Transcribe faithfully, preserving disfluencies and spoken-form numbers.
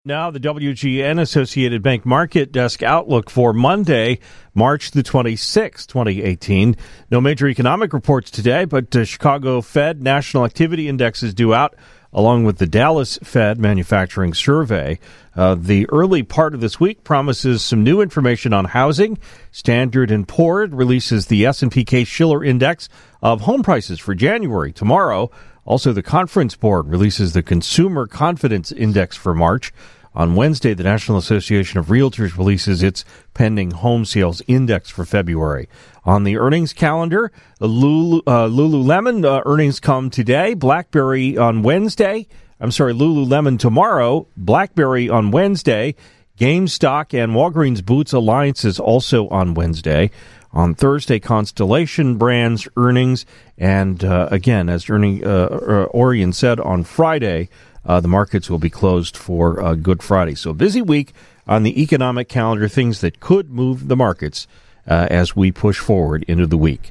Now the W G N Associated Bank Market Desk outlook for Monday, March the twenty-sixth, twenty eighteen. No major economic reports today, but the Chicago Fed National Activity Index is due out, along with the Dallas Fed Manufacturing Survey. Uh, the early part of this week promises some new information on housing. Standard and Poor's releases the S and P Case-Shiller Index of home prices for January tomorrow. Also, the Conference Board releases the Consumer Confidence Index for March. On Wednesday, the National Association of Realtors releases its pending home sales index for February. On the earnings calendar, Lulu, uh, Lululemon uh, earnings come today, BlackBerry on Wednesday. I'm sorry, Lululemon tomorrow, BlackBerry on Wednesday. GameStop and Walgreens Boots Alliance is also on Wednesday. On Thursday, Constellation Brands earnings. And uh, again, as earning, uh, Orion said, on Friday, uh, the markets will be closed for uh, Good Friday. So a busy week on the economic calendar, things that could move the markets uh, as we push forward into the week.